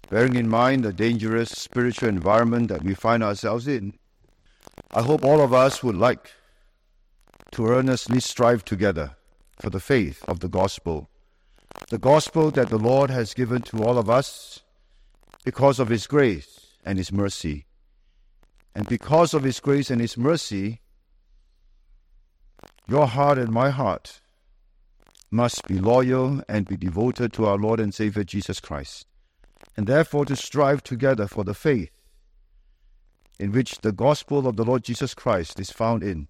bearing in mind the dangerous spiritual environment that we find ourselves in, I hope all of us would like to earnestly strive together for the faith of the gospel that the Lord has given to all of us because of His grace and His mercy. And because of His grace and His mercy, your heart and my heart must be loyal and be devoted to our Lord and Savior Jesus Christ, and therefore to strive together for the faith in which the gospel of the Lord Jesus Christ is found in.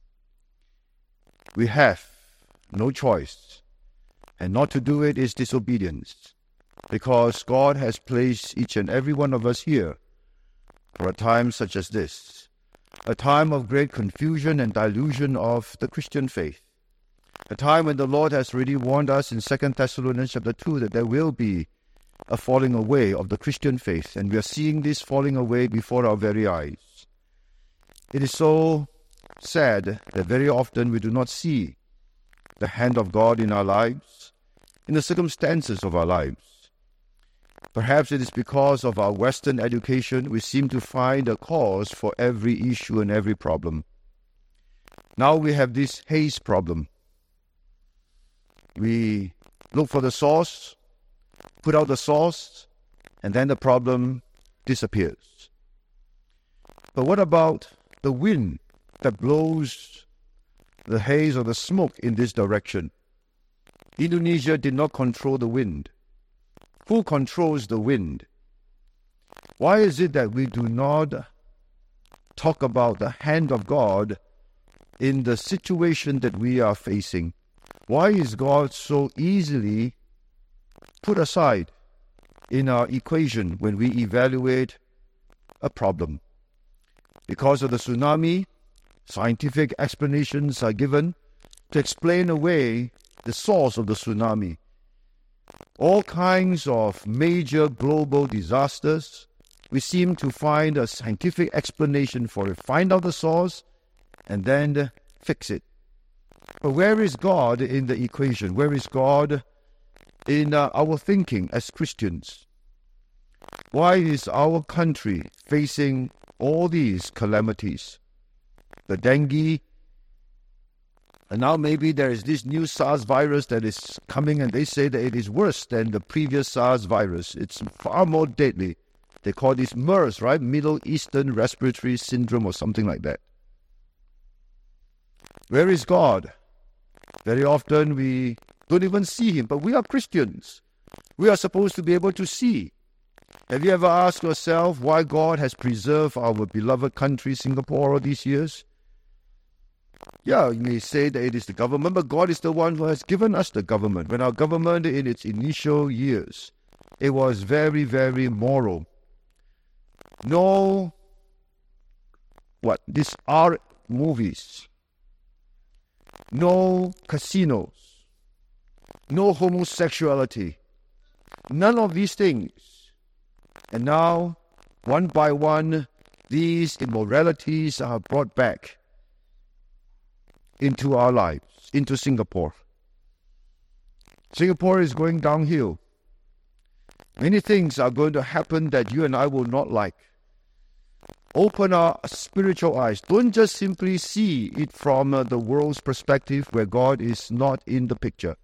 We have no choice, and not to do it is disobedience, because God has placed each and every one of us here for a time such as this, a time of great confusion and delusion of the Christian faith, a time when the Lord has already warned us in 2 Thessalonians chapter 2 that there will be a falling away of the Christian faith, and we are seeing this falling away before our very eyes. It is so sad that very often we do not see the hand of God in our lives, in the circumstances of our lives. Perhaps it is because of our Western education we seem to find a cause for every issue and every problem. Now we have this haze problem. We look for the source, put out the source, and then the problem disappears. But what about the wind that blows the haze or the smoke in this direction? Indonesia did not control the wind. Who controls the wind? Why is it that we do not talk about the hand of God in the situation that we are facing? Why is God so easily put aside in our equation when we evaluate a problem? Because of the tsunami, scientific explanations are given to explain away the source of the tsunami. All kinds of major global disasters, we seem to find a scientific explanation for it. Find out the source and then fix it. But where is God in the equation? Where is God in our thinking as Christians? Why is our country facing all these calamities? The dengue, and now maybe there is this new SARS virus that is coming, and they say that it is worse than the previous SARS virus. It's far more deadly. They call this MERS, right? Middle Eastern Respiratory Syndrome or something like that. Where is God? Very often we don't even see Him, but we are Christians. We are supposed to be able to see. Have you ever asked yourself why God has preserved our beloved country, Singapore, all these years? Yeah, you may say that it is the government, but God is the one who has given us the government. When our government in its initial years, it was very, very moral. No, these are movies. No casinos. No homosexuality. None of these things. And now, one by one, these immoralities are brought back into our lives, into Singapore. Singapore is going downhill. Many things are going to happen that you and I will not like. Open our spiritual eyes. Don't just simply see it from the world's perspective where God is not in the picture.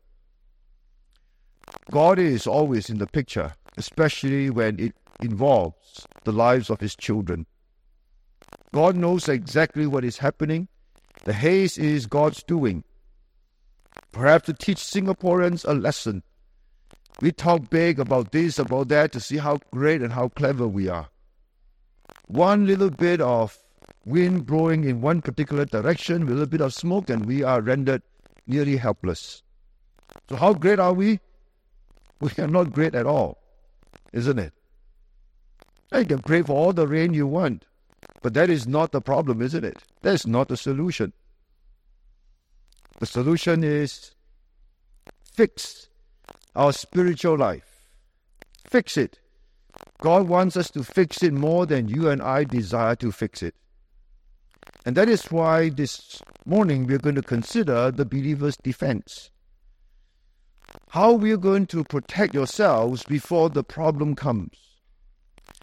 God is always in the picture, especially when it involves the lives of His children. God knows exactly what is happening. The haze is God's doing. Perhaps to teach Singaporeans a lesson. We talk big about this, about that, to see how great and how clever we are. One little bit of wind blowing in one particular direction, with a little bit of smoke, and we are rendered nearly helpless. So how great are we? We are not great at all, isn't it? You can pray for all the rain you want, but that is not the problem, isn't it? That is not the solution. The solution is fix our spiritual life. Fix it. God wants us to fix it more than you and I desire to fix it. And that is why this morning we are going to consider the believer's defense. How we are going to protect yourselves before the problem comes.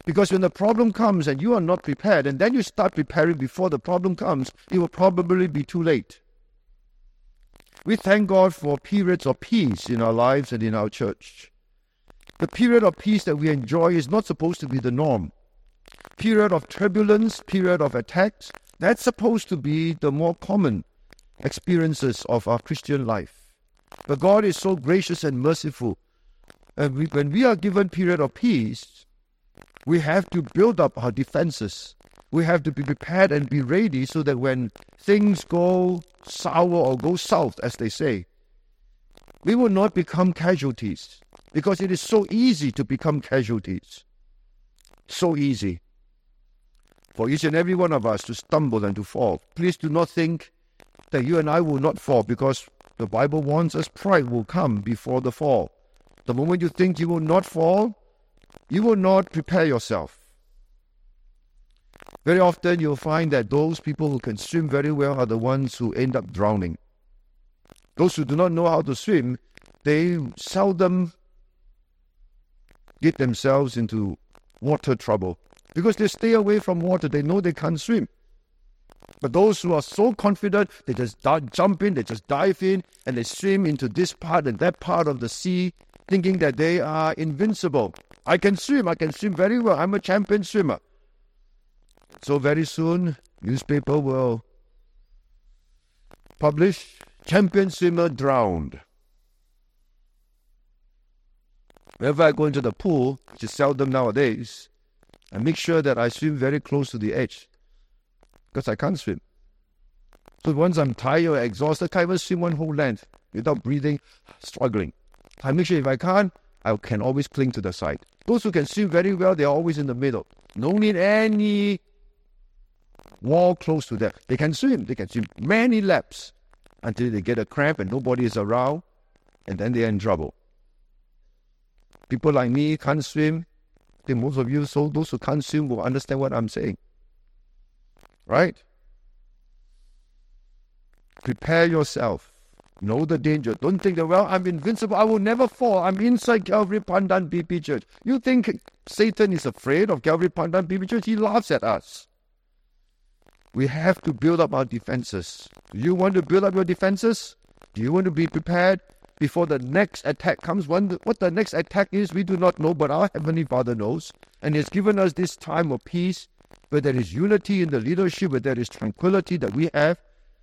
Because when the problem comes and you are not prepared, and then you start preparing before the problem comes, it will probably be too late. We thank God for periods of peace in our lives and in our church. The period of peace that we enjoy is not supposed to be the norm. Period of turbulence, period of attacks, that's supposed to be the more common experiences of our Christian life. But God is so gracious and merciful. And when we are given period of peace, we have to build up our defenses. We have to be prepared and be ready so that when things go sour or go south, as they say, we will not become casualties. Because it is so easy to become casualties. So easy for each and every one of us to stumble and to fall. Please do not think that you and I will not fall, because the Bible warns us pride will come before the fall. The moment you think you will not fall, you will not prepare yourself. Very often you'll find that those people who can swim very well are the ones who end up drowning. Those who do not know how to swim, they seldom get themselves into water trouble because they stay away from water. They know they can't swim. But those who are so confident, they just jump in, they just dive in, and they swim into this part and that part of the sea, thinking that they are invincible. I can swim very well, I'm a champion swimmer. So very soon, newspaper will publish, champion swimmer drowned. Whenever I go into the pool, which is seldom nowadays, I make sure that I swim very close to the edge, because I can't swim. So once I'm tired or exhausted, I can't even swim one whole length without breathing, struggling. I make sure if I can't, I can always cling to the side. Those who can swim very well, they are always in the middle. No need any wall close to them. They can swim many laps until they get a cramp and nobody is around, and then they're in trouble. People like me can't swim. I think most of you, so those who can't swim will understand what I'm saying. Right? Prepare yourself. Know the danger. Don't think that, well, I'm invincible. I will never fall. I'm inside Calvary Pandan BP Church. You think Satan is afraid of Calvary Pandan BP Church? He laughs at us. We have to build up our defenses. Do you want to build up your defenses? Do you want to be prepared before the next attack comes? What the next attack is, we do not know, but our Heavenly Father knows. And He has given us this time of peace, where there is unity in the leadership, where there is tranquility that we have.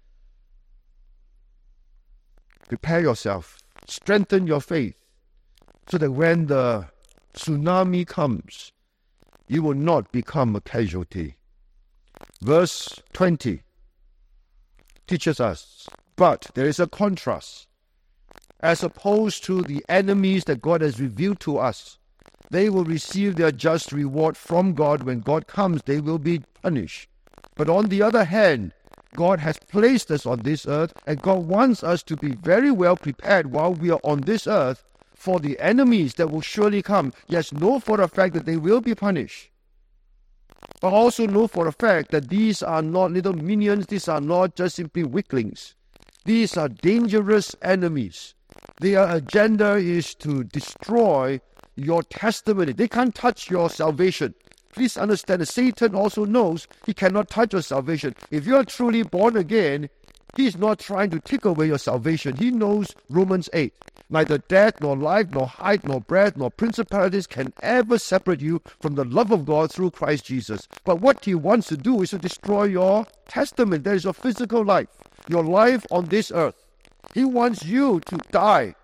Prepare yourself. Strengthen your faith, so that when the tsunami comes, you will not become a casualty. Verse 20 teaches us, but there is a contrast. As opposed to the enemies that God has revealed to us, they will receive their just reward from God. When God comes, they will be punished. But on the other hand, God has placed us on this earth, and God wants us to be very well prepared while we are on this earth for the enemies that will surely come. Yes, know for a fact that they will be punished. But also know for a fact that these are not little minions, these are not just simply weaklings. These are dangerous enemies. Their agenda is to destroy your testimony. They can't touch your salvation. Please understand that Satan also knows he cannot touch your salvation. If you are truly born again, he is not trying to take away your salvation. He knows Romans 8. Neither death, nor life, nor height, nor breadth, nor principalities can ever separate you from the love of God through Christ Jesus. But what he wants to do is to destroy your testament. That is your physical life, your life on this earth. He wants you to die,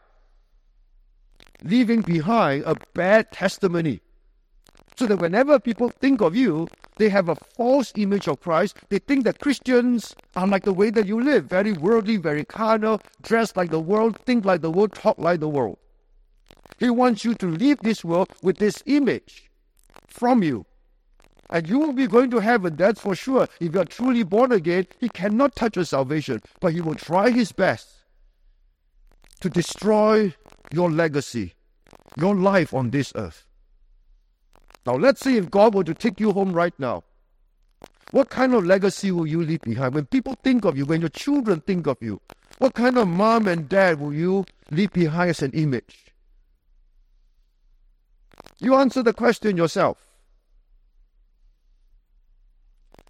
leaving behind a bad testimony. So that whenever people think of you, they have a false image of Christ. They think that Christians are like the way that you live, very worldly, very carnal, dress like the world, think like the world, talk like the world. He wants you to leave this world with this image from you. And you will be going to heaven, that's for sure. If you are truly born again, he cannot touch your salvation, but he will try his best to destroy your legacy, your life on this earth. Now let's see if God were to take you home right now. What kind of legacy will you leave behind? When people think of you, when your children think of you, what kind of mom and dad will you leave behind as an image? You answer the question yourself.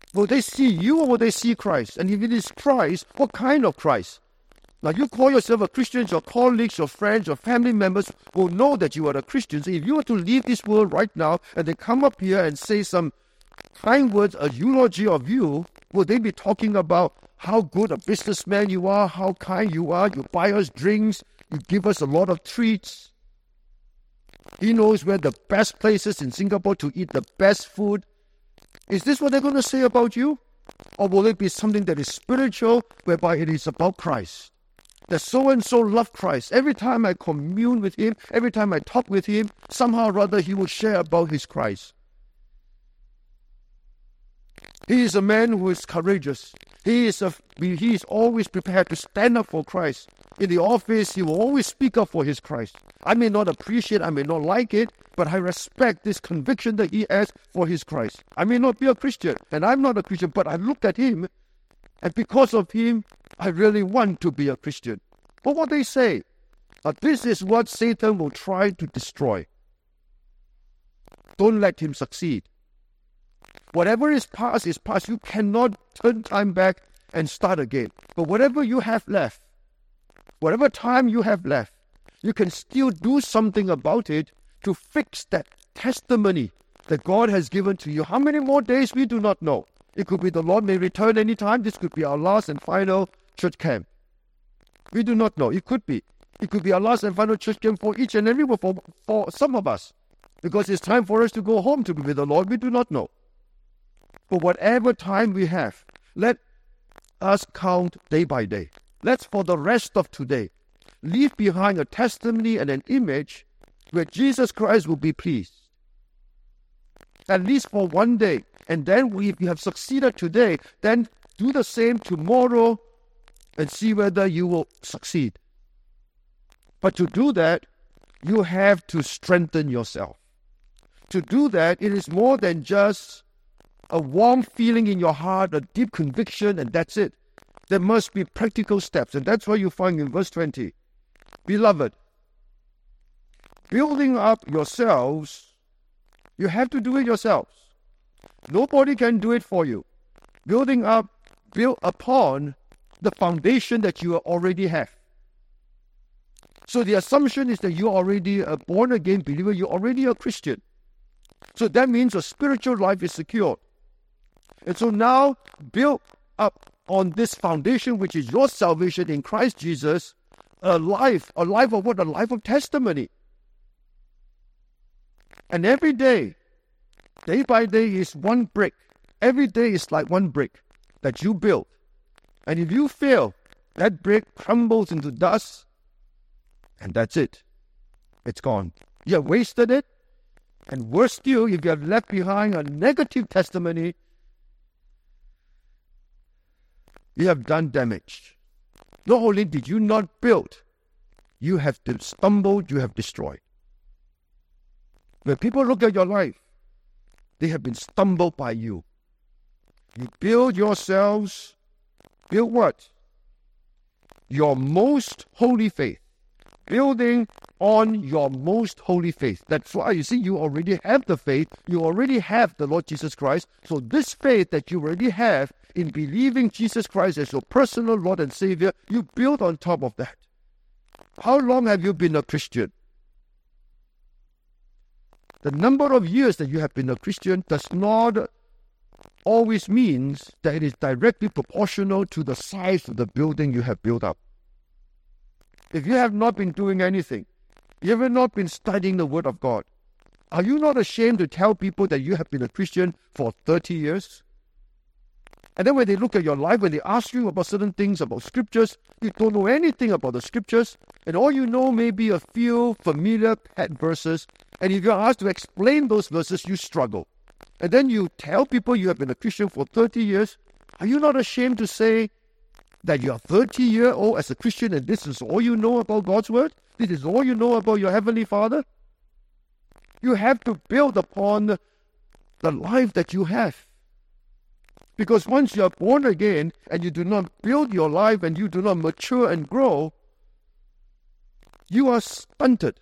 Will they see you or will they see Christ? And if it is Christ, what kind of Christ? Now, you call yourself a Christian, your colleagues, your friends, your family members will know that you are a Christian. So if you were to leave this world right now and they come up here and say some kind words, a eulogy of you, will they be talking about how good a businessman you are, how kind you are, you buy us drinks, you give us a lot of treats. He knows where the best places in Singapore to eat the best food. Is this what they're going to say about you? Or will it be something that is spiritual, whereby it is about Christ? That so-and-so loved Christ. Every time I commune with him, every time I talk with him, somehow or other he will share about his Christ. He is a man who is courageous. He is always prepared to stand up for Christ. In the office, he will always speak up for his Christ. I may not appreciate, I may not like it, but I respect this conviction that he has for his Christ. I may not be a Christian, and I'm not a Christian, but I look at him, and because of him, I really want to be a Christian. But what they say, this is what Satan will try to destroy. Don't let him succeed. Whatever is past is past. You cannot turn time back and start again. But whatever you have left, whatever time you have left, you can still do something about it to fix that testimony that God has given to you. How many more days we do not know. It could be the Lord may return anytime. This could be our last and final church camp. We do not know. It could be. It could be our last and final church camp for each and every one, for some of us. Because it's time for us to go home to be with the Lord. We do not know. But whatever time we have, let us count day by day. Let's, for the rest of today, leave behind a testimony and an image where Jesus Christ will be pleased. At least for one day. And then if you have succeeded today, then do the same tomorrow and see whether you will succeed. But to do that, you have to strengthen yourself. To do that, it is more than just a warm feeling in your heart, a deep conviction, and that's it. There must be practical steps, and that's what you find in verse 20. Beloved, building up yourselves, you have to do it yourselves. Nobody can do it for you. Build upon the foundation that you already have. So the assumption is that you're already a born-again believer, you're already a Christian. So that means your spiritual life is secure. And so now, build up on this foundation, which is your salvation in Christ Jesus, a life of what? A life of testimony. And every day, day by day is one brick. Every day is like one brick that you build. And if you fail, that brick crumbles into dust, and that's it. It's gone. You have wasted it. And worse still, if you have left behind a negative testimony, you have done damage. Not only did you not build, you have stumbled, you have destroyed. When people look at your life, they have been stumbled by you. You build yourselves, build what? Your most holy faith. Building on your most holy faith. That's why, you see, you already have the faith. You already have the Lord Jesus Christ. So this faith that you already have in believing Jesus Christ as your personal Lord and Savior, you build on top of that. How long have you been a Christian? The number of years that you have been a Christian does not always means that it is directly proportional to the size of the building you have built up. If you have not been doing anything, you have not been studying the Word of God, are you not ashamed to tell people that you have been a Christian for 30 years? And then when they look at your life, when they ask you about certain things, about scriptures, you don't know anything about the scriptures, and all you know may be a few familiar pet verses, and if you're asked to explain those verses, you struggle. And then you tell people you have been a Christian for 30 years, are you not ashamed to say that you are 30-year-old as a Christian and this is all you know about God's Word? This is all you know about your Heavenly Father? You have to build upon the life that you have. Because once you are born again and you do not build your life and you do not mature and grow, you are stunted.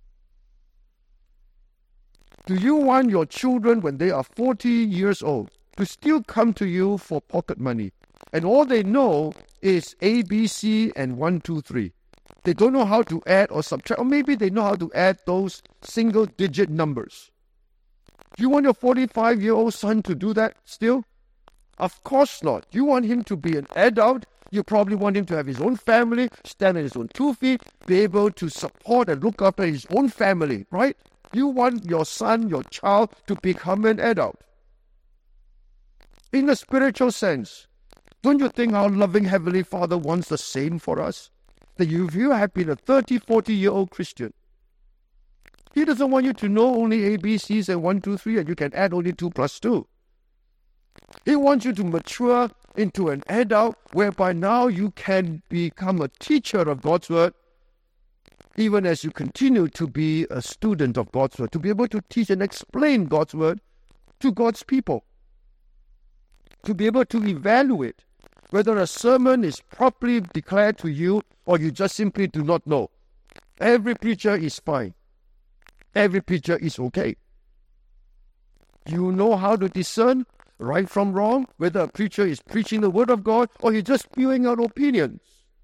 Do you want your children, when they are 40 years old, to still come to you for pocket money. And all they know is A, B, C, and 1, 2, 3. They don't know how to add or subtract, or maybe they know how to add those single-digit numbers. Do you want your 45-year-old son to do that still? Of course not. You want him to be an adult. You probably want him to have his own family, stand on his own 2 feet, be able to support and look after his own family, right? You want your son, your child, to become an adult. In a spiritual sense, don't you think our loving Heavenly Father wants the same for us? That if you have been a 30, 40-year-old Christian, He doesn't want you to know only A, B, C's and 1, 2, 3, and you can add only 2 plus 2. He wants you to mature into an adult whereby now you can become a teacher of God's Word, even as you continue to be a student of God's Word, to be able to teach and explain God's Word to God's people, to be able to evaluate whether a sermon is properly declared to you or you just simply do not know. Every preacher is fine. Every preacher is okay. You know how to discern right from wrong, whether a preacher is preaching the Word of God or he's just spewing out opinions.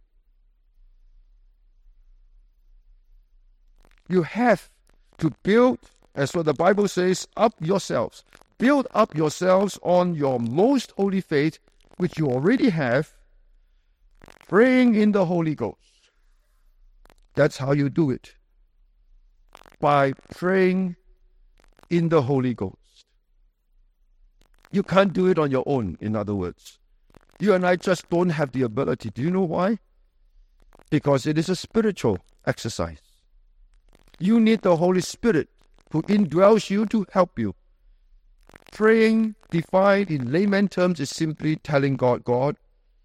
You have to build, as what the Bible says, up yourselves. Build up yourselves on your most holy faith, which you already have, praying in the Holy Ghost. That's how you do it. By praying in the Holy Ghost. You can't do it on your own, in other words. You and I just don't have the ability. Do you know why? Because it is a spiritual exercise. You need the Holy Spirit who indwells you to help you. Praying, defined in layman terms, is simply telling God, God,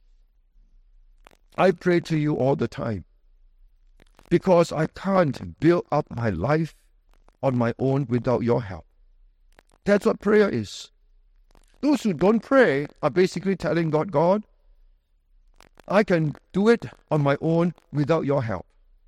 I pray to you all the time because I can't build up my life on my own without your help. That's what prayer is. Those who don't pray are basically telling God, God, I can do it on my own without your help.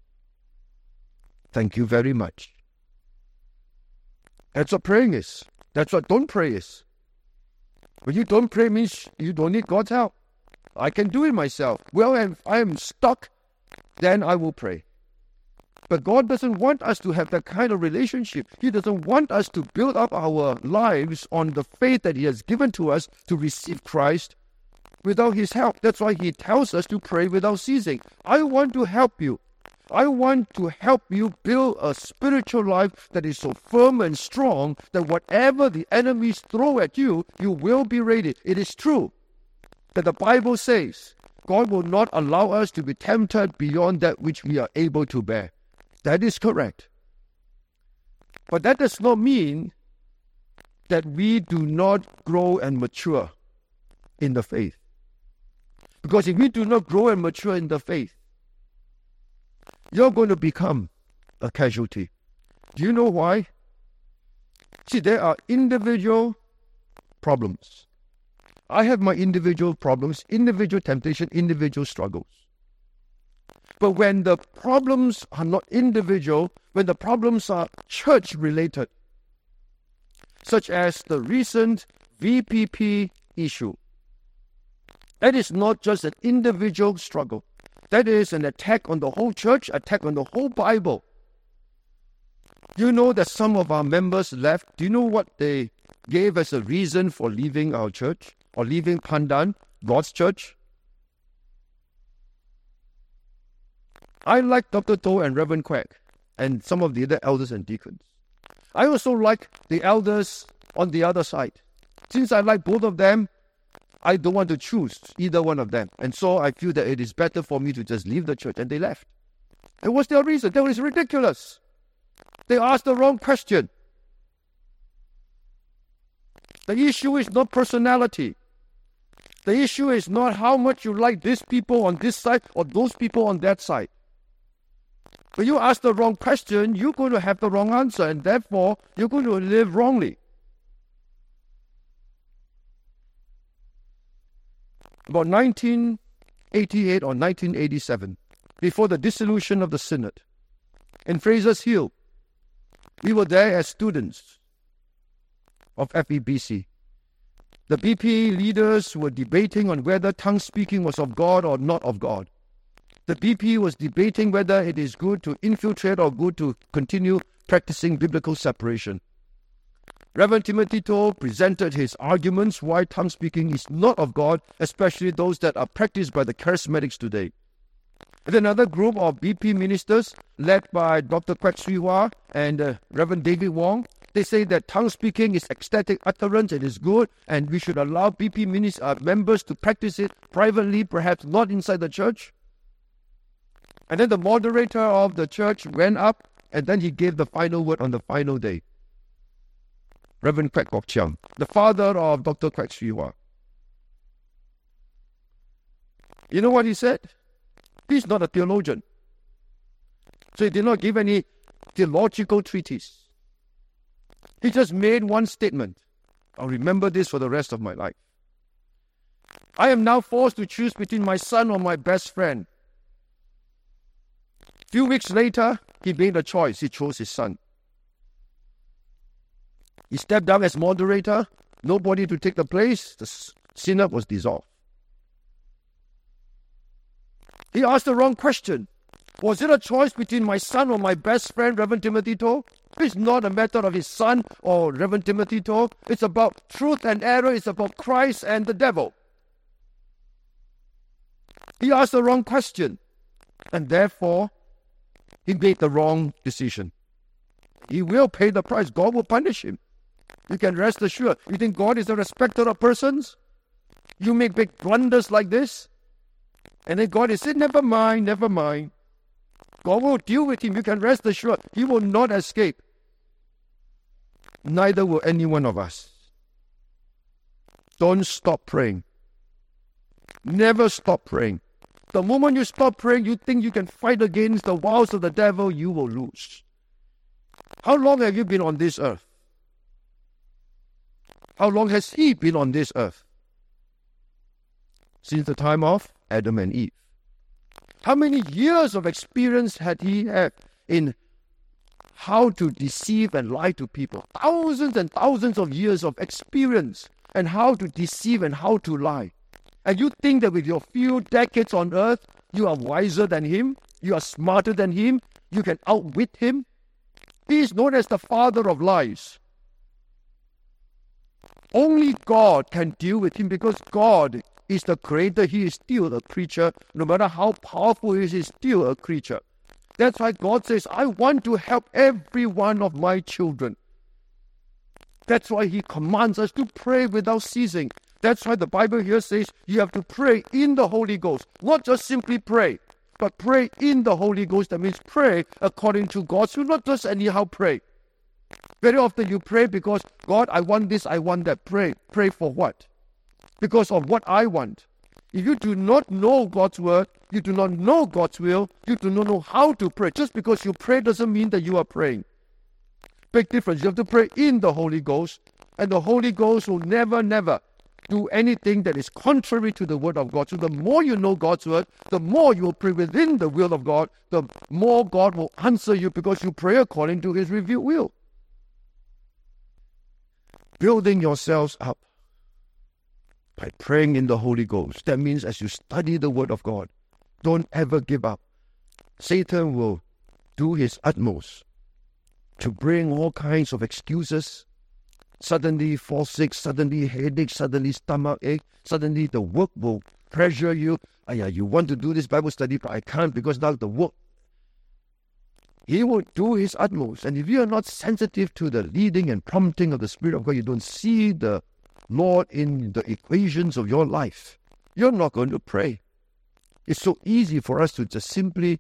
Thank you very much. That's what praying is. That's what don't pray is. When you don't pray means you don't need God's help. I can do it myself. Well, if I am stuck, then I will pray. But God doesn't want us to have that kind of relationship. He doesn't want us to build up our lives on the faith that He has given to us to receive Christ without His help. That's why He tells us to pray without ceasing. I want to help you. I want to help you build a spiritual life that is so firm and strong that whatever the enemies throw at you, you will be ready. It is true that the Bible says God will not allow us to be tempted beyond that which we are able to bear. That is correct. But that does not mean that we do not grow and mature in the faith. Because if we do not grow and mature in the faith, you're going to become a casualty. Do you know why? See, there are individual problems. I have my individual problems, individual temptation, individual struggles. But when the problems are not individual, when the problems are church-related, such as the recent VPP issue, that is not just an individual struggle. That is an attack on the whole church, attack on the whole Bible. Do you know that some of our members left? Do you know what they gave as a reason for leaving our church or leaving Pandan, God's church? I like Dr. Toh and Reverend Quek and some of the other elders and deacons. I also like the elders on the other side. Since I like both of them, I don't want to choose either one of them. And so I feel that it is better for me to just leave the church. And they left. And what's their reason? That was ridiculous. They asked the wrong question. The issue is not personality. The issue is not how much you like these people on this side or those people on that side. When you ask the wrong question, you're going to have the wrong answer. And therefore, you're going to live wrongly. About 1988 or 1987, before the dissolution of the Synod, in Fraser's Hill, we were there as students of FEBC. The BP leaders were debating on whether tongue speaking was of God or not of God. The BP was debating whether it is good to infiltrate or good to continue practicing biblical separation. Reverend Timothy Toh presented his arguments why tongue speaking is not of God, especially those that are practiced by the charismatics today. And another group of BP ministers, led by Dr. Kwek Sui Hwa and Reverend David Wong, they say that tongue speaking is ecstatic utterance, it is good, and we should allow BP members to practice it privately, perhaps not inside the church. And then the moderator of the church went up, and then he gave the final word on the final day. Reverend Kwek Kok Chiang, the father of Dr. Kwek Sui Hwa. You know what he said? He's not a theologian. So he did not give any theological treatise. He just made one statement. I'll remember this for the rest of my life. I am now forced to choose between my son or my best friend. A few weeks later, he made a choice. He chose his son. He stepped down as moderator. Nobody to take the place. The synod was dissolved. He asked the wrong question. Was it a choice between my son or my best friend, Reverend Timothy Toh? It's not a matter of his son or Reverend Timothy Toh. It's about truth and error. It's about Christ and the devil. He asked the wrong question. And therefore, he made the wrong decision. He will pay the price. God will punish him. You can rest assured. You think God is a respecter of persons? You make big blunders like this? And then God is saying, never mind, never mind. God will deal with him. You can rest assured. He will not escape. Neither will any one of us. Don't stop praying. Never stop praying. The moment you stop praying, you think you can fight against the wiles of the devil, you will lose. How long have you been on this earth? How long has he been on this earth? Since the time of Adam and Eve. How many years of experience had he had in how to deceive and lie to people? Thousands and thousands of years of experience and how to deceive and how to lie. And you think that with your few decades on earth, you are wiser than him, you are smarter than him, you can outwit him? He is known as the father of lies. Only God can deal with him because God is the creator. He is still a creature. No matter how powerful he is still a creature. That's why God says, I want to help every one of my children. That's why he commands us to pray without ceasing. That's why the Bible here says you have to pray in the Holy Ghost. Not just simply pray, but pray in the Holy Ghost. That means pray according to God's will, not just anyhow pray. Very often you pray because, God, I want this, I want that. Pray. Pray for what? Because of what I want. If you do not know God's word, you do not know God's will, you do not know how to pray. Just because you pray doesn't mean that you are praying. Big difference. You have to pray in the Holy Ghost, and the Holy Ghost will never, never do anything that is contrary to the word of God. So the more you know God's word, the more you will pray within the will of God, the more God will answer you because you pray according to his revealed will. Building yourselves up by praying in the Holy Ghost. That means as you study the word of God, don't ever give up. Satan will do his utmost to bring all kinds of excuses. Suddenly fall sick, suddenly headache, suddenly stomach ache, suddenly the work will pressure you. You want to do this Bible study, but I can't because now the work. He will do his utmost. And if you are not sensitive to the leading and prompting of the Spirit of God, you don't see the Lord in the equations of your life, you're not going to pray. It's so easy for us to just simply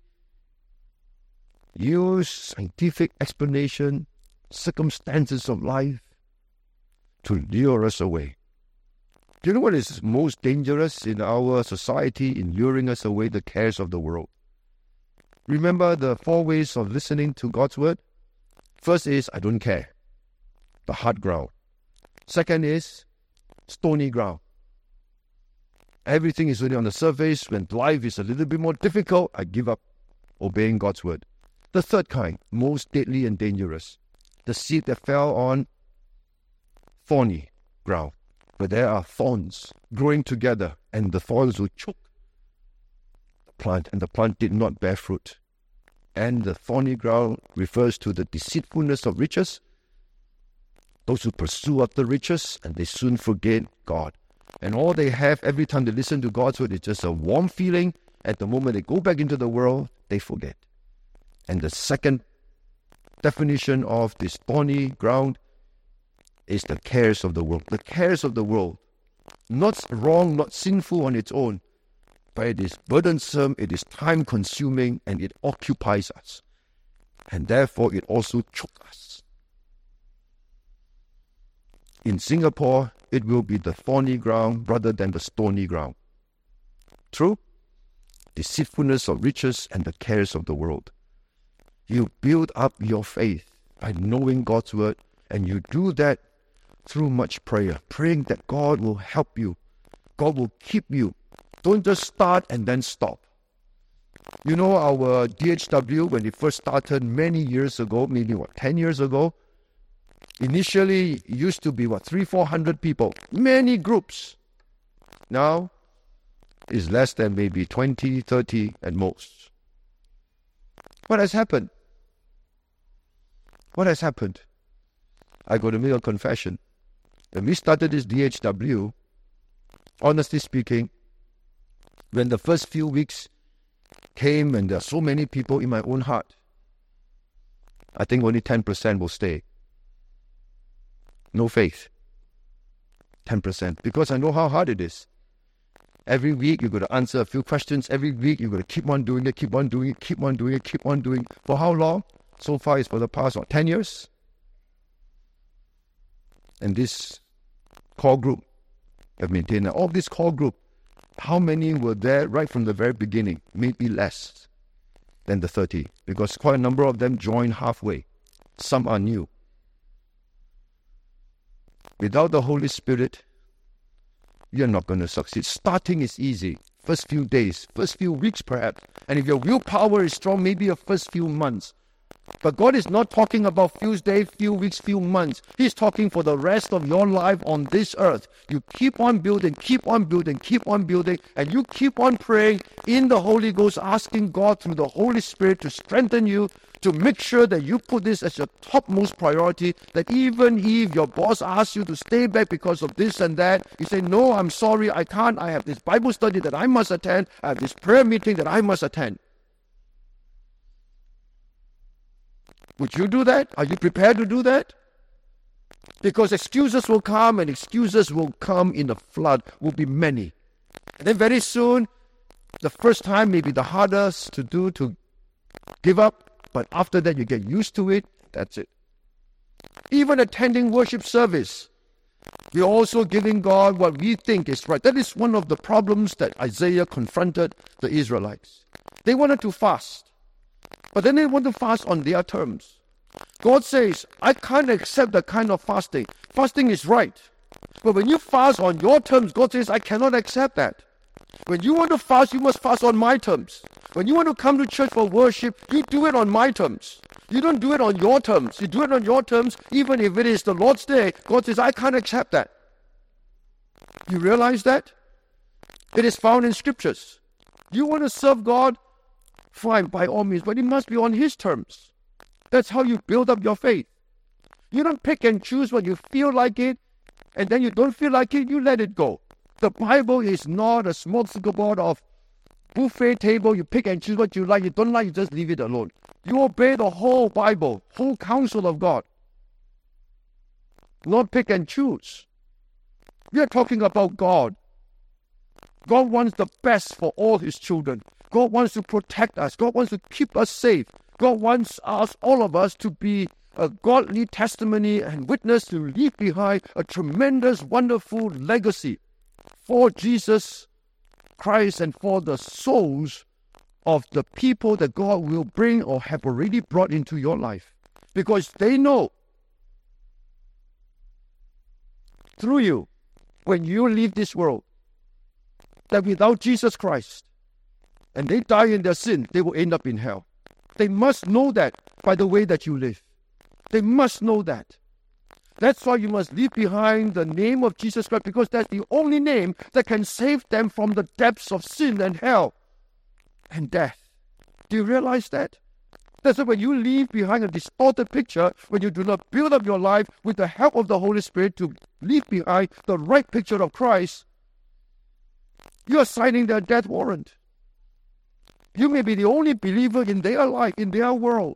use scientific explanation, circumstances of life, to lure us away. Do you know what is most dangerous in our society in luring us away? The cares of the world. Remember the 4 ways of listening to God's word? First is, I don't care. The hard ground. Second is, stony ground. Everything is only on the surface. When life is a little bit more difficult, I give up obeying God's word. The third kind, most deadly and dangerous. The seed that fell on thorny ground. But there are thorns growing together, and the thorns will choke the plant, and the plant did not bear fruit. And the thorny ground refers to the deceitfulness of riches, those who pursue after riches, and they soon forget God. And all they have every time they listen to God's word is just a warm feeling. At the moment they go back into the world, they forget. And the second definition of this thorny ground is the cares of the world. The cares of the world. Not wrong, not sinful on its own, but it is burdensome, it is time-consuming, and it occupies us. And therefore, it also chokes us. In Singapore, it will be the thorny ground rather than the stony ground. True? Deceitfulness of riches and the cares of the world. You build up your faith by knowing God's word, and you do that through much prayer, praying that God will help you. God will keep you. Don't just start and then stop. You know, our DHW, when it first started many years ago, maybe 10 years ago, initially it used to be 300-400 people, many groups. Now it's less than maybe 20, 30 at most. What has happened? What has happened? I got to make a confession. When we started this DHW, honestly speaking, when the first few weeks came and there are so many people in my own heart, I think only 10% will stay. No faith. 10%. Because I know how hard it is. Every week you've got to answer a few questions. Every week you've got to keep on doing it, keep on doing it, keep on doing it, keep on doing it. For how long? So far it's for the past 10 years. And this core group have maintained all this core group. How many were there right from the very beginning? Maybe less than the 30. Because quite a number of them joined halfway. Some are new. Without the Holy Spirit, you're not going to succeed. Starting is easy. First few days, first few weeks perhaps. And if your willpower is strong, maybe your first few months. But God is not talking about few days, few weeks, few months. He's talking for the rest of your life on this earth. You keep on building, keep on building, keep on building, and you keep on praying in the Holy Ghost, asking God through the Holy Spirit to strengthen you, to make sure that you put this as your topmost priority, that even if your boss asks you to stay back because of this and that, you say, no, I'm sorry, I can't. I have this Bible study that I must attend. I have this prayer meeting that I must attend. Would you do that? Are you prepared to do that? Because excuses will come, and excuses will come in a flood, will be many. And then very soon, the first time may be the hardest to do, to give up. But after that, you get used to it. That's it. Even attending worship service, we're also giving God what we think is right. That is one of the problems that Isaiah confronted the Israelites. They wanted to fast. But then they want to fast on their terms. God says, I can't accept that kind of fasting. Fasting is right. But when you fast on your terms, God says, I cannot accept that. When you want to fast, you must fast on my terms. When you want to come to church for worship, you do it on my terms. You don't do it on your terms. You do it on your terms, even if it is the Lord's Day. God says, I can't accept that. You realize that? It is found in scriptures. You want to serve God? Fine, by all means, but it must be on His terms. That's how you build up your faith. You don't pick and choose when you feel like it, and then you don't feel like it, you let it go. The Bible is not a smorgasbord of buffet table. You pick and choose what you like. You don't like, you just leave it alone. You obey the whole Bible, whole counsel of God. Not pick and choose. We are talking about God. God wants the best for all His children. God wants to protect us. God wants to keep us safe. God wants us, all of us, to be a godly testimony and witness, to leave behind a tremendous, wonderful legacy for Jesus Christ and for the souls of the people that God will bring or have already brought into your life. Because they know through you, when you leave this world, that without Jesus Christ, and they die in their sin, they will end up in hell. They must know that by the way that you live. They must know that. That's why you must leave behind the name of Jesus Christ, because that's the only name that can save them from the depths of sin and hell and death. Do you realize that? That's why when you leave behind a distorted picture, when you do not build up your life with the help of the Holy Spirit to leave behind the right picture of Christ, you are signing their death warrant. You may be the only believer in their life, in their world.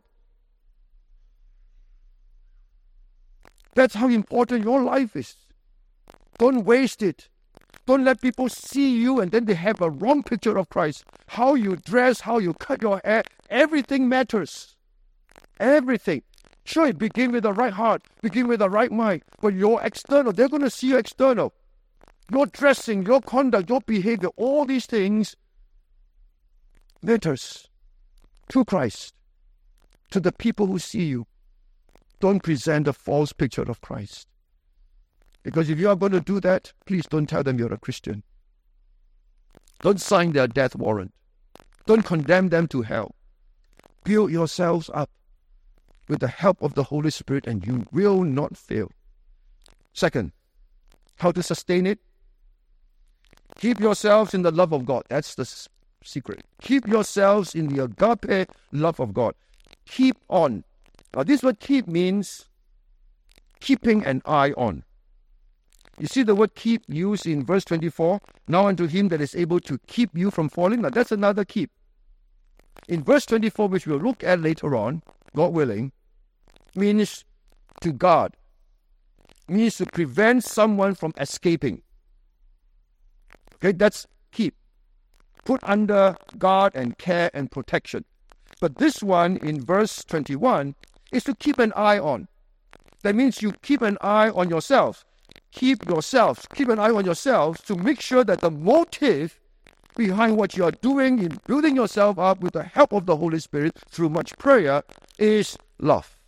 That's how important your life is. Don't waste it. Don't let people see you and then they have a wrong picture of Christ. How you dress, how you cut your hair, everything matters. Everything. Sure, begin with the right heart, begin with the right mind. But your external, they're going to see your external. Your dressing, your conduct, your behavior, all these things matters to Christ, to the people who see you. Don't present a false picture of Christ. Because if you are going to do that, please don't tell them you're a Christian. Don't sign their death warrant. Don't condemn them to hell. Build yourselves up with the help of the Holy Spirit and you will not fail. Second, how to sustain it? Keep yourselves in the love of God. That's the secret. Keep yourselves in the agape love of God. Keep on. Now this word keep means keeping an eye on. You see the word keep used in verse 24. Now unto him that is able to keep you from falling. Now that's another keep. In verse 24, which we'll look at later on, God willing, means to guard. Means to prevent someone from escaping. Okay, that's keep. Put under guard and care and protection. But this one in verse 21 is to keep an eye on. That means you keep an eye on yourself. Keep an eye on yourselves to make sure that the motive behind what you are doing in building yourself up with the help of the Holy Spirit through much prayer is love.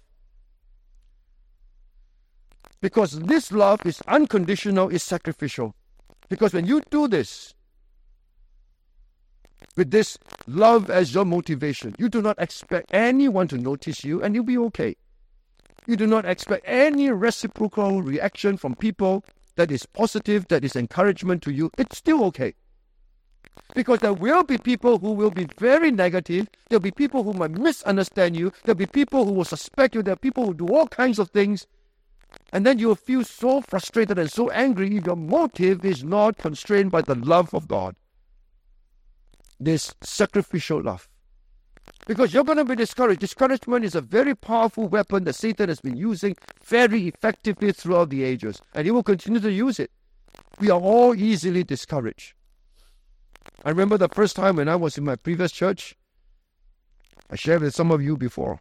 Because this love is unconditional, is sacrificial. Because when you do this, with this love as your motivation, you do not expect anyone to notice you and you'll be okay. You do not expect any reciprocal reaction from people that is positive, that is encouragement to you. It's still okay. Because there will be people who will be very negative. There'll be people who might misunderstand you. There'll be people who will suspect you. There are people who do all kinds of things. And then you will feel so frustrated and so angry if your motive is not constrained by the love of God. This sacrificial love. Because you're going to be discouraged. Discouragement is a very powerful weapon that Satan has been using very effectively throughout the ages. And he will continue to use it. We are all easily discouraged. I remember the first time when I was in my previous church, I shared with some of you before.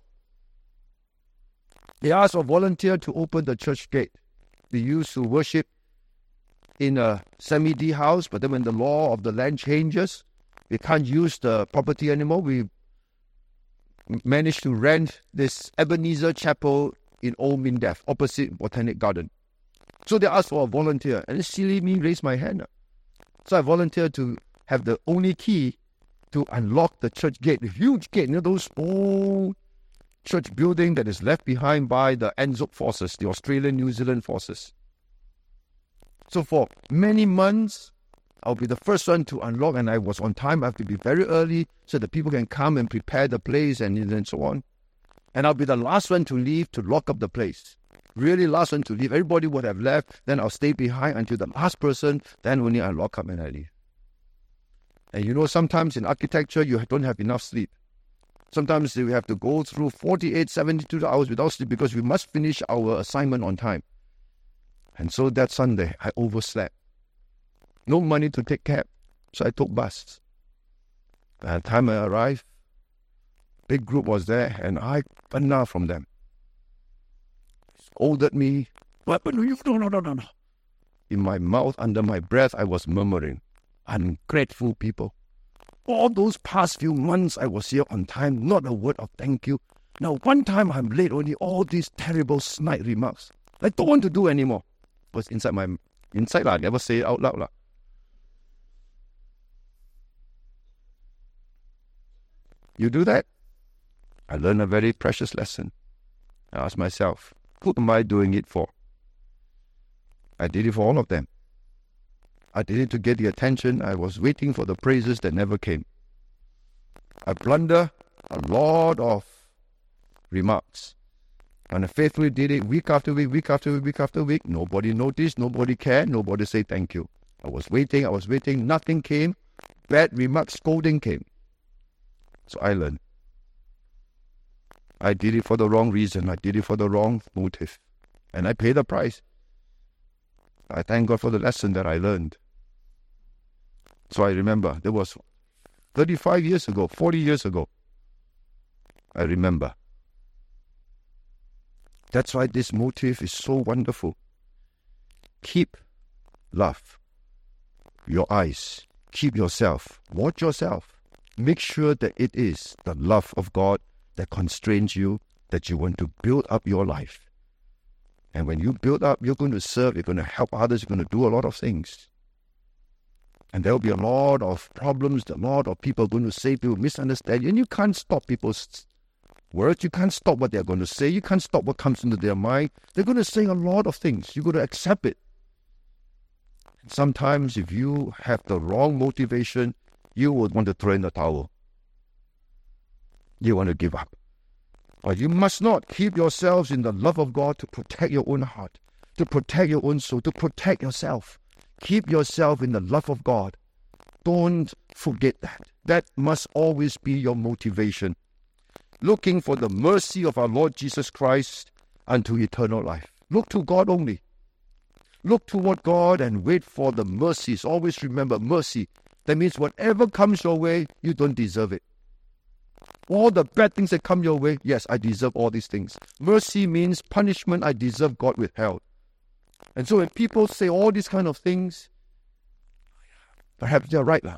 They asked a volunteer to open the church gate. We used to worship in a semi-D house, but then when the law of the land changes, we can't use the property anymore. We managed to rent this Ebenezer Chapel in Old Mindef, opposite Botanic Garden. So they asked for a volunteer, and silly me raised my hand. So I volunteered to have the only key to unlock the church gate, the huge gate, those old church building that is left behind by the ANZUK forces, the Australian-New Zealand forces. So for many months, I'll be the first one to unlock, and I was on time. I have to be very early so that people can come and prepare the place and so on. And I'll be the last one to leave to lock up the place. Really last one to leave. Everybody would have left. Then I'll stay behind until the last person. Then only I lock up and I leave. And sometimes in architecture, you don't have enough sleep. Sometimes we have to go through 48, 72 hours without sleep because we must finish our assignment on time. And so that Sunday, I overslept. No money to take cab, so I took bus. By the time I arrived, big group was there, and I banana from them. Scolded me. What happened to you? No. In my mouth, under my breath, I was murmuring, ungrateful people. All those past few months, I was here on time, not a word of thank you. Now, one time I'm late, only all these terrible snide remarks. I don't want to do anymore. It was inside, I never say it out loud. You do that? I learned a very precious lesson. I asked myself, who am I doing it for? I did it for all of them. I did it to get the attention. I was waiting for the praises that never came. I blunder a lot of remarks. And I faithfully did it week after week, week after week, week after week. Nobody noticed, nobody cared, nobody said thank you. I was waiting, nothing came. Bad remarks, scolding came. So I learned. I did it for the wrong reason. I did it for the wrong motive. And I paid the price. I thank God for the lesson that I learned. So I remember, there was 35 years ago, 40 years ago. I remember. That's why this motive is so wonderful. Keep love. Your eyes. Keep yourself. Watch yourself. Make sure that it is the love of God that constrains you, that you want to build up your life. And when you build up, you're going to serve, you're going to help others, you're going to do a lot of things. And there will be a lot of problems, a lot of people going to say, people misunderstand you, and you can't stop people's words, you can't stop what they're going to say, you can't stop what comes into their mind. They're going to say a lot of things. You've got to accept it. And sometimes if you have the wrong motivation, you would want to throw in the towel. You want to give up. But you must not. Keep yourselves in the love of God to protect your own heart, to protect your own soul, to protect yourself. Keep yourself in the love of God. Don't forget that. That must always be your motivation. Looking for the mercy of our Lord Jesus Christ unto eternal life. Look to God only. Look toward God and wait for the mercies. Always remember mercy. That means whatever comes your way, you don't deserve it. All the bad things that come your way, yes, I deserve all these things. Mercy means punishment I deserve, God withheld. And so when people say all these kind of things, perhaps they're right.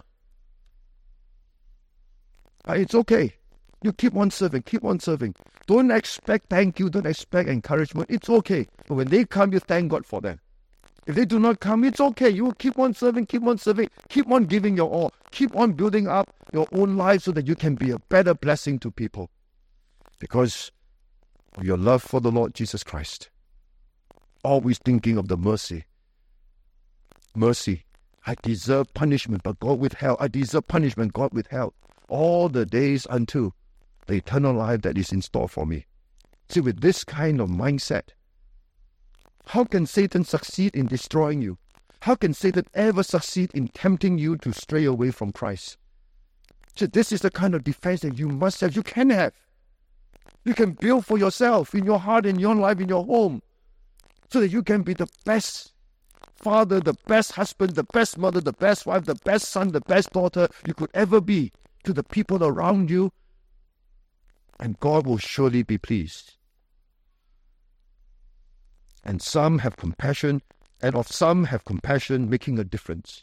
It's okay. You keep on serving, keep on serving. Don't expect thank you, don't expect encouragement. It's okay. But when they come, you thank God for them. If they do not come, it's okay. You will keep on serving, keep on giving your all. Keep on building up your own life so that you can be a better blessing to people. Because of your love for the Lord Jesus Christ. Always thinking of the mercy. Mercy. I deserve punishment, but God withheld. I deserve punishment, God withheld. All the days unto the eternal life that is in store for me. See, with this kind of mindset, how can Satan succeed in destroying you? How can Satan ever succeed in tempting you to stray away from Christ? So this is the kind of defense that you must have, you can have. You can build for yourself, in your heart, in your life, in your home, so that you can be the best father, the best husband, the best mother, the best wife, the best son, the best daughter you could ever be to the people around you. And God will surely be pleased. And some have compassion, and of some have compassion, making a difference.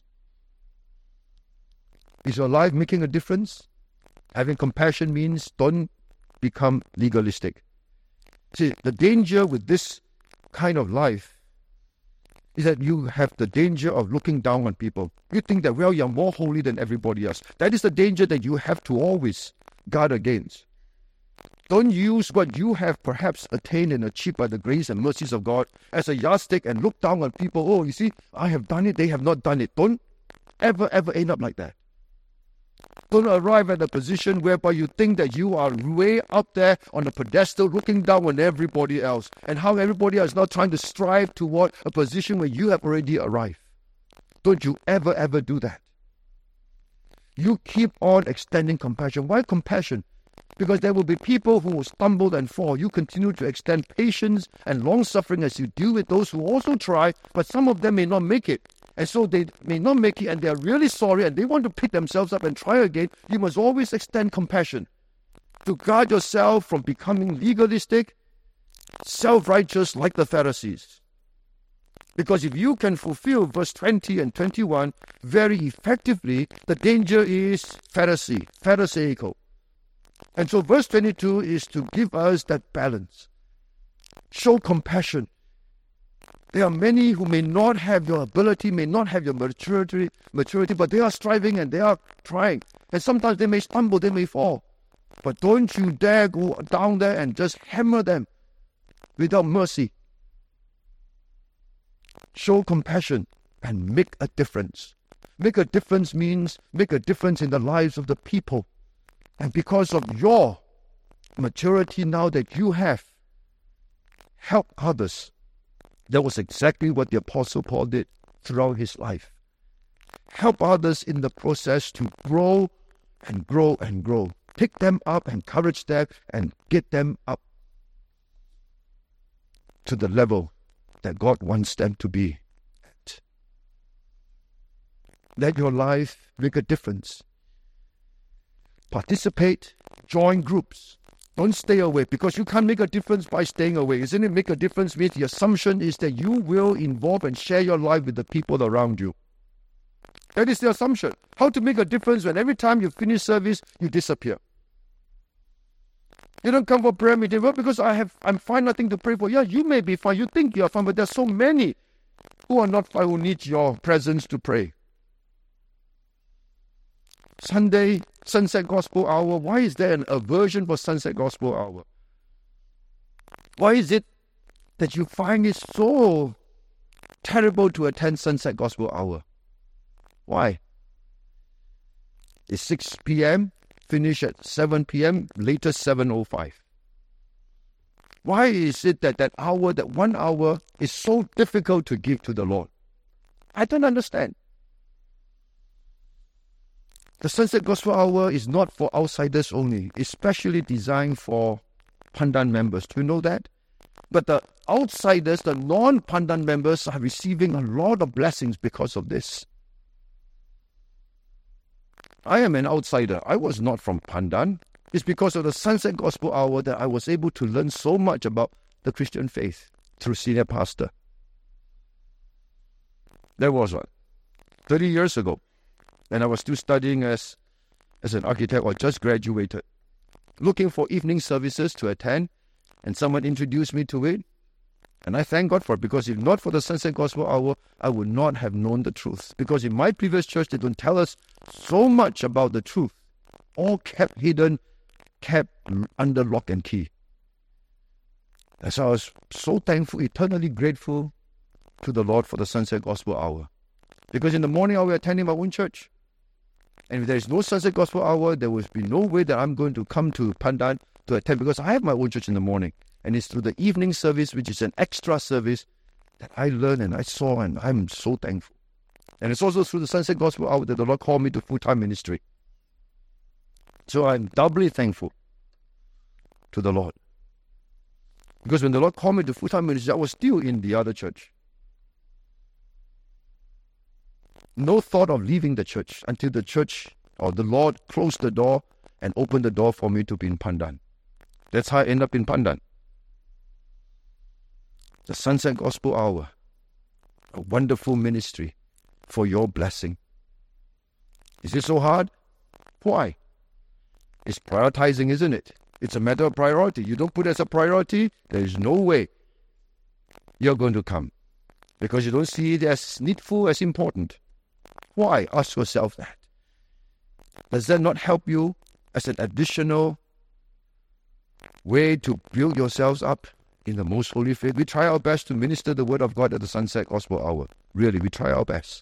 Is your life making a difference? Having compassion means don't become legalistic. See, the danger with this kind of life is that you have the danger of looking down on people. You think that, well, you're more holy than everybody else. That is the danger that you have to always guard against. Don't use what you have perhaps attained and achieved by the grace and mercies of God as a yardstick and look down on people. Oh, you see, I have done it, they have not done it. Don't ever end up like that. Don't arrive at a position whereby you think that you are way up there on a pedestal looking down on everybody else and how everybody else is now trying to strive toward a position where you have already arrived. Don't you ever do that. You keep on extending compassion. Why compassion? Because there will be people who will stumble and fall. You continue to extend patience and long-suffering as you deal with those who also try, but some of them may not make it. And so they may not make it and they are really sorry and they want to pick themselves up and try again. You must always extend compassion to guard yourself from becoming legalistic, self-righteous like the Pharisees. Because if you can fulfill verse 20 and 21 very effectively, the danger is Pharisaical. And so verse 22 is to give us that balance. Show compassion. There are many who may not have your ability, may not have your maturity, but they are striving and they are trying. And sometimes they may stumble, they may fall. But don't you dare go down there and just hammer them without mercy. show compassion, and make a difference. Make a difference means make a difference in the lives of the people. And because of your maturity now that you have, help others. That was exactly what the Apostle Paul did throughout his life. Help others in the process to grow and grow and grow. Pick them up, encourage them, and get them up to the level that God wants them to be at. Let your life make a difference. Participate, join groups. Don't stay away, because you can't make a difference by staying away. Isn't it? Make a difference means the assumption is that you will involve and share your life with the people around you. That is the assumption. How to make a difference when every time you finish service, you disappear. You don't come for prayer meeting. Well, because I'm fine, nothing to pray for. Yeah, you may be fine. You think you're fine, but there's so many who are not fine, who need your presence to pray. Sunday, Sunset Gospel Hour. Why is there an aversion for Sunset Gospel Hour? Why is it that you find it so terrible to attend Sunset Gospel Hour? Why? It's 6 p.m., finish at 7 p.m., latest 7:05. Why is it that that 1 hour is so difficult to give to the Lord? I don't understand. The Sunset Gospel Hour is not for outsiders only. It's specially designed for Pandan members. Do you know that? But the outsiders, the non-Pandan members, are receiving a lot of blessings because of this. I am an outsider. I was not from Pandan. It's because of the Sunset Gospel Hour that I was able to learn so much about the Christian faith through senior pastor. That was 30 years ago. And I was still studying as an architect, or just graduated, looking for evening services to attend, and someone introduced me to it. And I thank God for it, because if not for the Sunset Gospel Hour, I would not have known the truth. Because in my previous church, they don't tell us so much about the truth. All kept hidden, kept under lock and key. And so I was so thankful, eternally grateful to the Lord for the Sunset Gospel Hour. Because in the morning I will attend in my own church. And if there is no Sunset Gospel Hour, there will be no way that I'm going to come to Pandan to attend, because I have my own church in the morning. And it's through the evening service, which is an extra service, that I learned and I saw, and I'm so thankful. And it's also through the Sunset Gospel Hour that the Lord called me to full-time ministry. So I'm doubly thankful to the Lord. Because when the Lord called me to full-time ministry, I was still in the other church. No thought of leaving the church until the church or the Lord closed the door and opened the door for me to be in Pandan. That's how I end up in Pandan. The Sunset Gospel Hour, a wonderful ministry for your blessing. Is it so hard? Why? It's prioritizing, isn't it? It's a matter of priority. You don't put it as a priority, there is no way you're going to come, because you don't see it as needful, as important. Why? Ask yourself that. Does that not help you as an additional way to build yourselves up in the most holy faith? We try our best to minister the word of God at the Sunset Gospel Hour. Really, we try our best.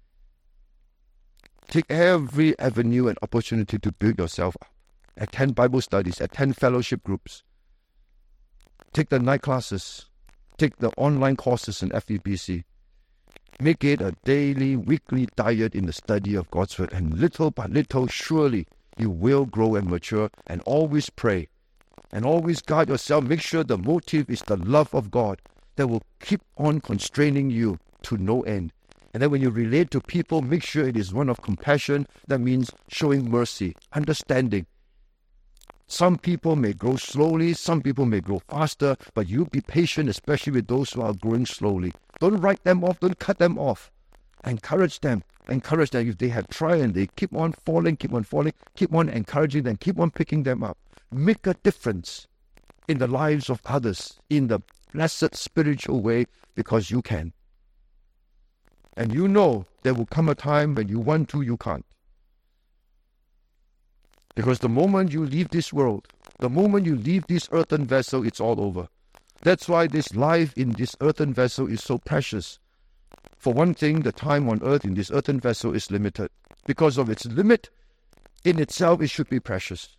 Take every avenue and opportunity to build yourself up. Attend Bible studies, attend fellowship groups. Take the night classes. Take the online courses in FEBC. Make it a daily, weekly diet in the study of God's word. And little by little, surely you will grow and mature. And always pray. And always guard yourself. Make sure the motive is the love of God that will keep on constraining you to no end. And then when you relate to people, make sure it is one of compassion. That means showing mercy, understanding. Some people may grow slowly, some people may grow faster, but you be patient, especially with those who are growing slowly. Don't write them off, don't cut them off. Encourage them. Encourage them. If they have tried and they keep on falling, keep on encouraging them, keep on picking them up. Make a difference in the lives of others in the blessed spiritual way, because you can. And you know there will come a time when you want to, you can't. Because the moment you leave this world, the moment you leave this earthen vessel, it's all over. That's why this life in this earthen vessel is so precious. For one thing, the time on earth in this earthen vessel is limited. Because of its limit, in itself, it should be precious.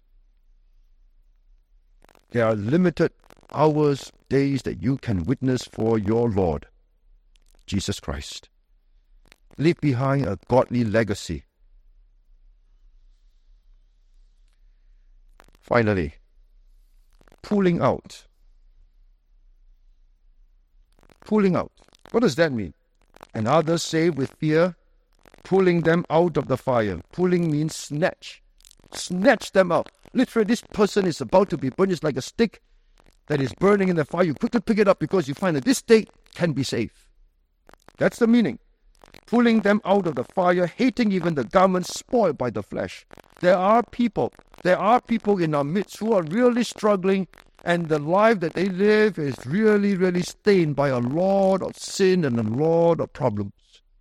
There are limited hours, days that you can witness for your Lord, Jesus Christ. Leave behind a godly legacy. Finally, pulling out. Pulling out. What does that mean? And others say with fear, pulling them out of the fire. Pulling means snatch. Snatch them out. Literally, this person is about to be burned. It's like a stick that is burning in the fire. You quickly pick it up because you find that this stick can be saved. That's the meaning. Pulling them out of the fire, hating even the garments spoiled by the flesh. There are people in our midst who are really struggling, and the life that they live is really, really stained by a lot of sin and a lot of problems.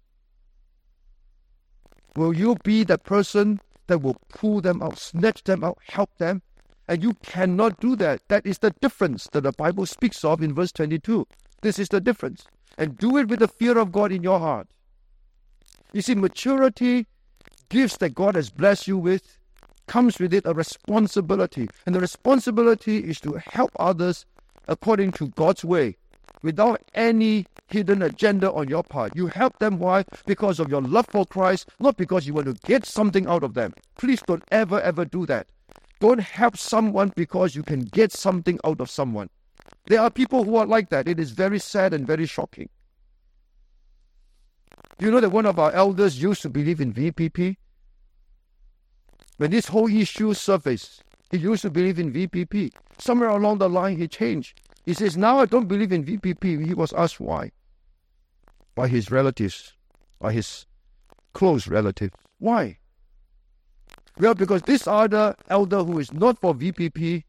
Will you be that person that will pull them out, snatch them out, help them? And you cannot do that. That is the difference that the Bible speaks of in verse 22. This is the difference. And do it with the fear of God in your heart. You see, maturity, gifts that God has blessed you with, comes with it a responsibility. And the responsibility is to help others according to God's way, without any hidden agenda on your part. You help them. Why? Because of your love for Christ, not because you want to get something out of them. Please don't ever do that. Don't help someone because you can get something out of someone. There are people who are like that. It is very sad and very shocking. You know that one of our elders used to believe in VPP? When this whole issue surfaced, he used to believe in VPP. Somewhere along the line, he changed. He says, now I don't believe in VPP. He was asked why. By his relatives, by his close relatives. Why? Well, because this other elder who is not for VPP,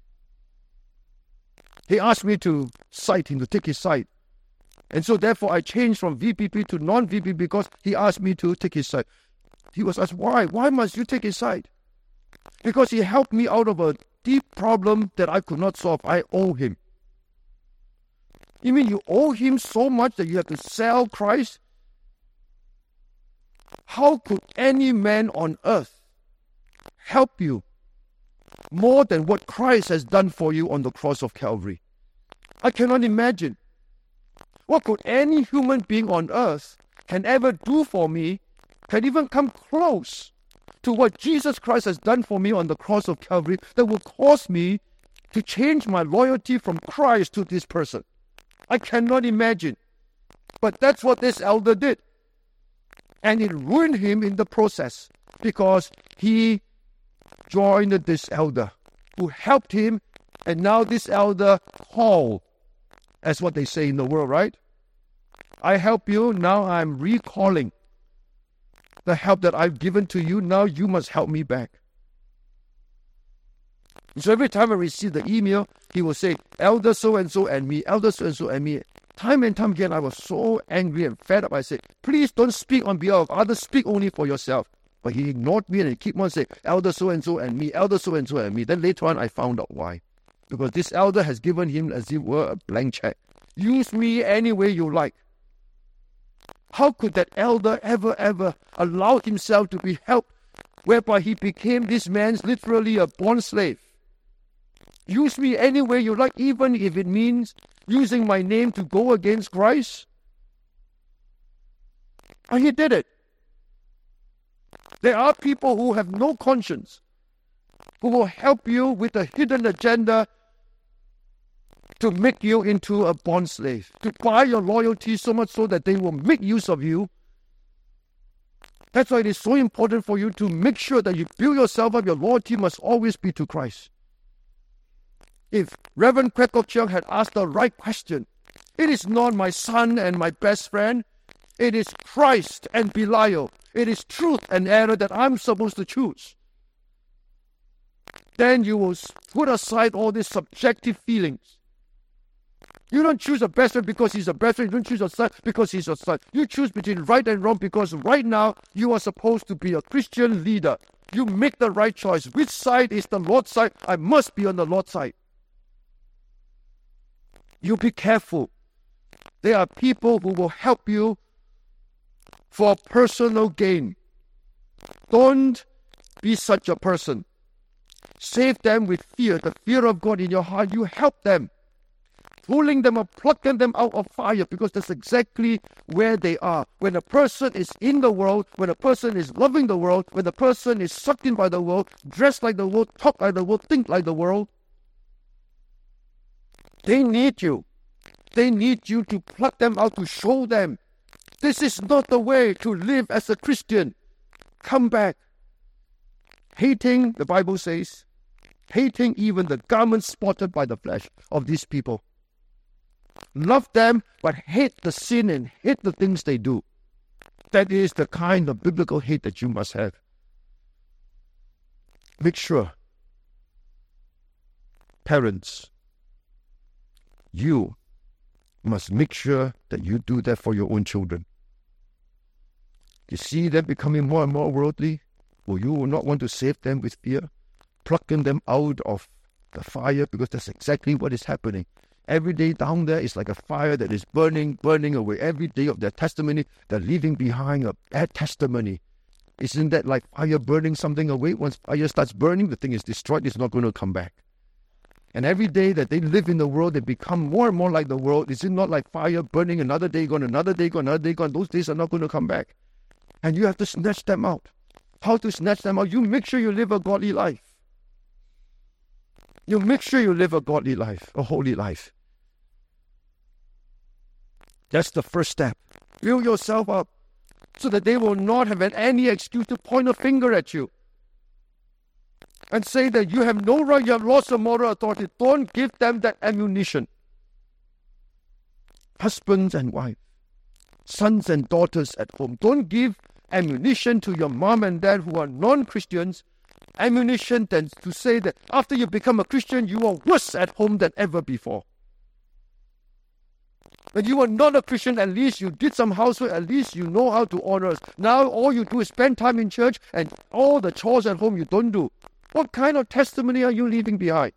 he asked me to cite him, to take his side. And so therefore I changed from VPP to non-VPP because he asked me to take his side. He was asked, why? Why must you take his side? Because he helped me out of a deep problem that I could not solve. I owe him. You mean you owe him so much that you have to sell Christ? How could any man on earth help you more than what Christ has done for you on the cross of Calvary? I cannot imagine. What could any human being on earth can ever do for me, can even come close to what Jesus Christ has done for me on the cross of Calvary that will cause me to change my loyalty from Christ to this person? I cannot imagine. But that's what this elder did. And it ruined him in the process because he joined this elder who helped him, and now this elder called. That's what they say in the world, right? I help you, now I'm recalling the help that I've given to you. Now you must help me back. So every time I receive the email, he will say, Elder so-and-so and me, Elder so-and-so and me. Time and time again, I was so angry and fed up. I said, please don't speak on behalf of others, speak only for yourself. But he ignored me and he kept on saying, Elder so-and-so and me, Elder so-and-so and me. Then later on, I found out why. Because this elder has given him, as it were, a blank check. Use me any way you like. How could that elder ever allow himself to be helped, whereby he became this man's literally a bond slave? Use me any way you like, even if it means using my name to go against Christ. And he did it. There are people who have no conscience, who will help you with a hidden agenda to make you into a bond slave, to buy your loyalty so much so that they will make use of you. That's why it is so important for you to make sure that you build yourself up. Your loyalty must always be to Christ. If Reverend Kwek Kok Cheong had asked the right question, it is not my son and my best friend, it is Christ and Belial. It is truth and error that I'm supposed to choose. Then you will put aside all these subjective feelings. You don't choose a best friend because he's a best friend. You don't choose a son because he's a son. You choose between right and wrong because right now you are supposed to be a Christian leader. You make the right choice. Which side is the Lord's side? I must be on the Lord's side. You be careful. There are people who will help you for personal gain. Don't be such a person. Save them with fear, the fear of God in your heart. You help them, pulling them up, plucking them out of fire, because that's exactly where they are. When a person is in the world, when a person is loving the world, when a person is sucked in by the world, dressed like the world, talk like the world, think like the world, they need you. They need you to pluck them out, to show them this is not the way to live as a Christian. Come back. Hating, the Bible says, hating even the garments spotted by the flesh of these people. Love them, but hate the sin and hate the things they do. That is the kind of biblical hate that you must have. Make sure, parents, you must make sure that you do that for your own children. You see them becoming more and more worldly? Well, you will not want to save them with fear, plucking them out of the fire, because that's exactly what is happening. Every day down there is like a fire that is burning away. Every day of their testimony, they're leaving behind a bad testimony. Isn't that like fire burning something away? Once fire starts burning, the thing is destroyed. It's not going to come back. And every day that they live in the world, they become more and more like the world. Is it not like fire burning, another day gone, another day gone, another day gone? Those days are not going to come back. And you have to snatch them out. How to snatch them out? You make sure you live a godly life. You make sure you live a godly life, a holy life. That's the first step. Build yourself up so that they will not have any excuse to point a finger at you and say that you have no right, you have lost your moral authority. Don't give them that ammunition. Husbands and wives, sons and daughters at home, don't give ammunition to your mom and dad who are non-Christians, ammunition then to say that after you become a Christian, you are worse at home than ever before. When you are not a Christian, at least you did some housework, at least you know how to honor us. Now all you do is spend time in church and all the chores at home you don't do. What kind of testimony are you leaving behind?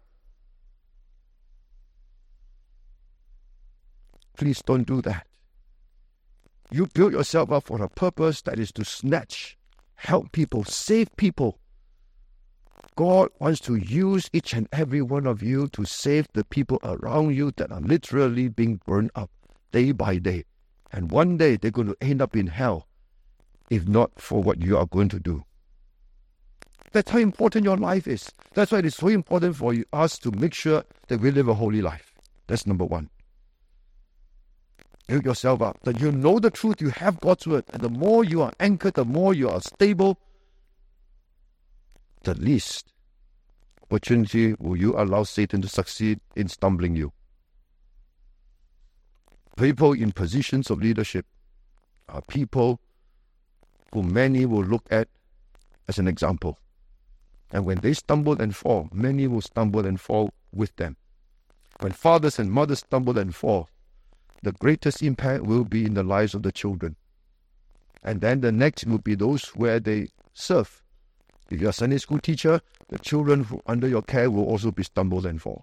Please don't do that. You build yourself up for a purpose that is to snatch, help people, save people. God wants to use each and every one of you to save the people around you that are literally being burned up day by day. And one day they're going to end up in hell if not for what you are going to do. That's how important your life is. That's why it is so important for us to make sure that we live a holy life. That's number one. Build yourself up, that you know the truth, you have God's word, and the more you are anchored, the more you are stable, the least opportunity will you allow Satan to succeed in stumbling you. People in positions of leadership are people who many will look at as an example. And when they stumble and fall, many will stumble and fall with them. When fathers and mothers stumble and fall, the greatest impact will be in the lives of the children. And then the next will be those where they serve. If you're a Sunday school teacher, the children who under your care will also be stumbled and fall.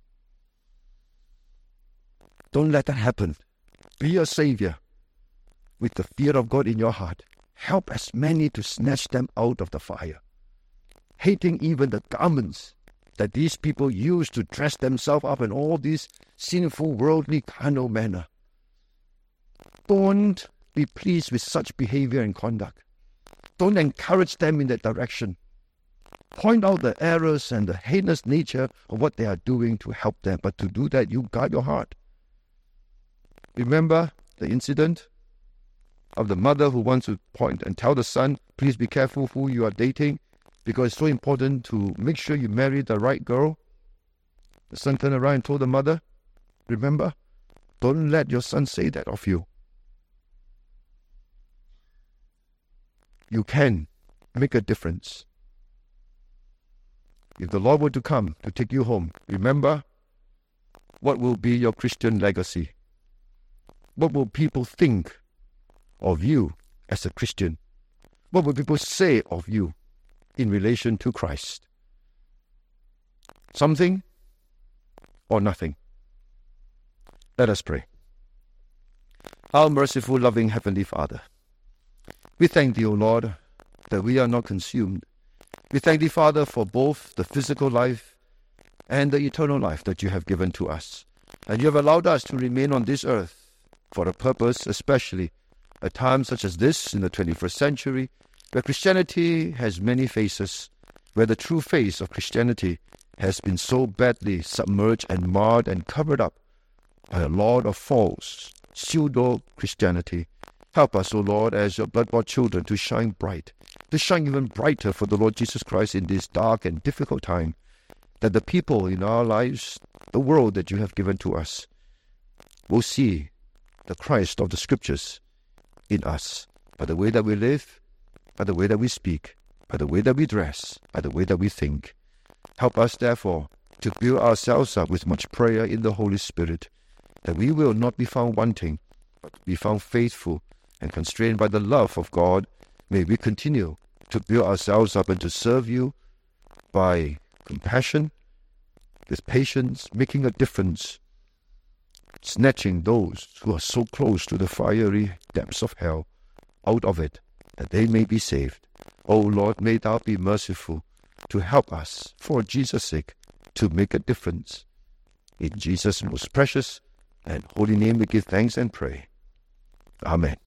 Don't let that happen. Be a savior with the fear of God in your heart. Help as many to snatch them out of the fire. Hating even the garments that these people use to dress themselves up in all these sinful, worldly, carnal manner. Don't be pleased with such behavior and conduct. Don't encourage them in that direction. Point out the errors and the heinous nature of what they are doing to help them. But to do that, you guard your heart. Remember the incident of the mother who wants to point and tell the son, please be careful who you are dating, because it's so important to make sure you marry the right girl. The son turned around and told the mother, remember, don't let your son say that of you. You can make a difference. If the Lord were to come to take you home, remember, what will be your Christian legacy? What will people think of you as a Christian? What will people say of you in relation to Christ? Something or nothing? Let us pray. Our merciful, loving Heavenly Father, We thank Thee, O Lord, that we are not consumed. We thank Thee, Father, for both the physical life and the eternal life that You have given to us. And You have allowed us to remain on this earth for a purpose, especially at times such as this in the 21st century, where Christianity has many faces, where the true face of Christianity has been so badly submerged and marred and covered up by a lot of false pseudo-Christianity. Help us, O Lord, as Your blood-bought children, to shine bright, to shine even brighter for the Lord Jesus Christ in this dark and difficult time, that the people in our lives, the world that You have given to us, will see the Christ of the Scriptures in us, by the way that we live, by the way that we speak, by the way that we dress, by the way that we think. Help us, therefore, to build ourselves up with much prayer in the Holy Spirit, that we will not be found wanting, but be found faithful and constrained by the love of God. May we continue to build ourselves up and to serve You by compassion, with patience, making a difference, snatching those who are so close to the fiery depths of hell out of it, that they may be saved. O Lord, may Thou be merciful to help us, for Jesus' sake, to make a difference. In Jesus' most precious and holy name we give thanks and pray. Amen.